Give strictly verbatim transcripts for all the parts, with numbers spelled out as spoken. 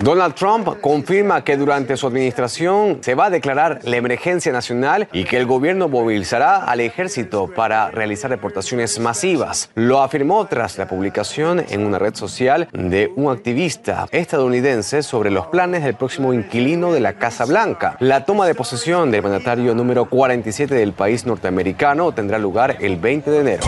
Donald Trump confirma que durante su administración se va a declarar la emergencia nacional y que el gobierno movilizará al ejército para realizar deportaciones masivas. Lo afirmó tras la publicación en una red social de un activista estadounidense sobre los planes del próximo inquilino de la Casa Blanca. La toma de posesión del mandatario número cuarenta y siete del país norteamericano tendrá lugar el veinte de enero.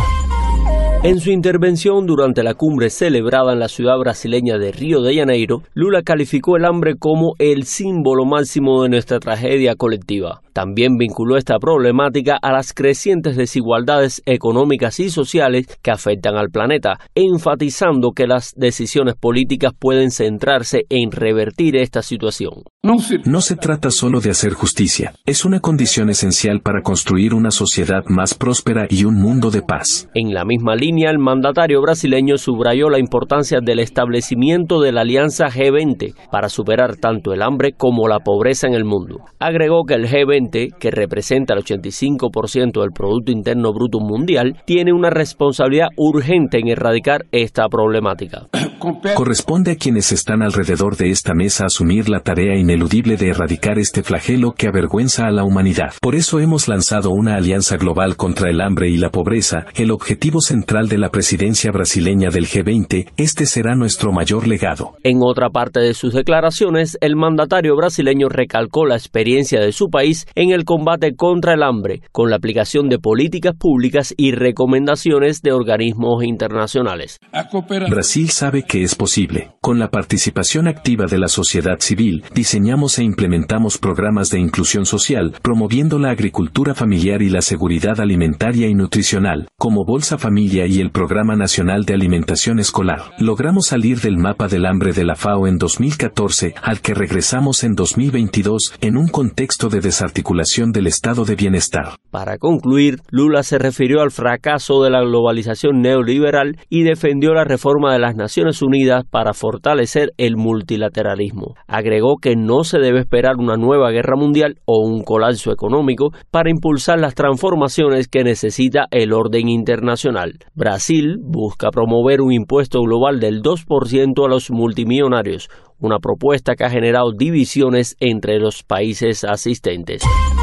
En su intervención durante la cumbre celebrada en la ciudad brasileña de Río de Janeiro, Lula calificó el hambre como el símbolo máximo de nuestra tragedia colectiva. También vinculó esta problemática a las crecientes desigualdades económicas y sociales que afectan al planeta, enfatizando que las decisiones políticas pueden centrarse en revertir esta situación. No se, no se trata solo de hacer justicia, es una condición esencial para construir una sociedad más próspera y un mundo de paz. En la misma línea, el mandatario brasileño subrayó la importancia del establecimiento de la Alianza G veinte para superar tanto el hambre como la pobreza en el mundo. Agregó que el G veinte, que representa el ochenta y cinco por ciento del Producto Interno Bruto Mundial, tiene una responsabilidad urgente en erradicar esta problemática. Corresponde a quienes están alrededor de esta mesa asumir la tarea ineludible de erradicar este flagelo que avergüenza a la humanidad. Por eso hemos lanzado una alianza global contra el hambre y la pobreza, el objetivo central de la presidencia brasileña del G veinte. Este será nuestro mayor legado. En otra parte de sus declaraciones, el mandatario brasileño recalcó la experiencia de su país en el combate contra el hambre, con la aplicación de políticas públicas y recomendaciones de organismos internacionales. Brasil sabe que es posible. Con la participación activa de la sociedad civil, diseñamos e implementamos programas de inclusión social, promoviendo la agricultura familiar y la seguridad alimentaria y nutricional, como Bolsa Familia y el Programa Nacional de Alimentación Escolar. Logramos salir del mapa del hambre de la FAO en dos mil catorce, al que regresamos en dos mil veintidós, en un contexto de desarticulación del estado de bienestar. Para concluir, Lula se refirió al fracaso de la globalización neoliberal y defendió la reforma de las Naciones Unidas para fortalecer el multilateralismo. Agregó que no se debe esperar una nueva guerra mundial o un colapso económico para impulsar las transformaciones que necesita el orden internacional. Brasil busca promover un impuesto global del dos por ciento a los multimillonarios, una propuesta que ha generado divisiones entre los países asistentes.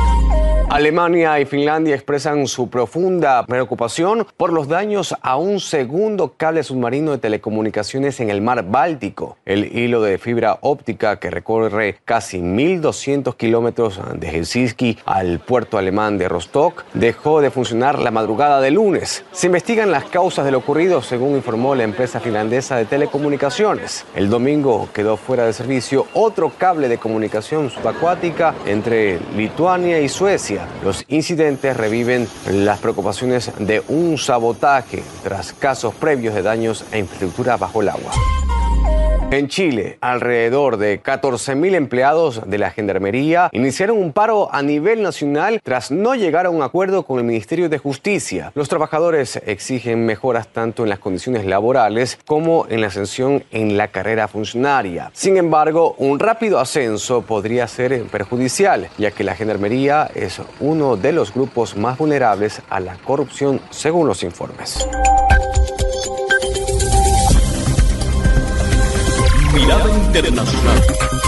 Alemania y Finlandia expresan su profunda preocupación por los daños a un segundo cable submarino de telecomunicaciones en el mar Báltico. El hilo de fibra óptica que recorre casi mil doscientos kilómetros de Helsinki al puerto alemán de Rostock dejó de funcionar la madrugada del lunes. Se investigan las causas de lo ocurrido, según informó la empresa finlandesa de telecomunicaciones. El domingo quedó fuera de servicio otro cable de comunicación subacuática entre Lituania y Suecia. Los incidentes reviven las preocupaciones de un sabotaje tras casos previos de daños a infraestructura bajo el agua. En Chile, alrededor de catorce mil empleados de la Gendarmería iniciaron un paro a nivel nacional tras no llegar a un acuerdo con el Ministerio de Justicia. Los trabajadores exigen mejoras tanto en las condiciones laborales como en la ascensión en la carrera funcionaria. Sin embargo, un rápido ascenso podría ser perjudicial, ya que la Gendarmería es uno de los grupos más vulnerables a la corrupción, según los informes. Mirada Internacional.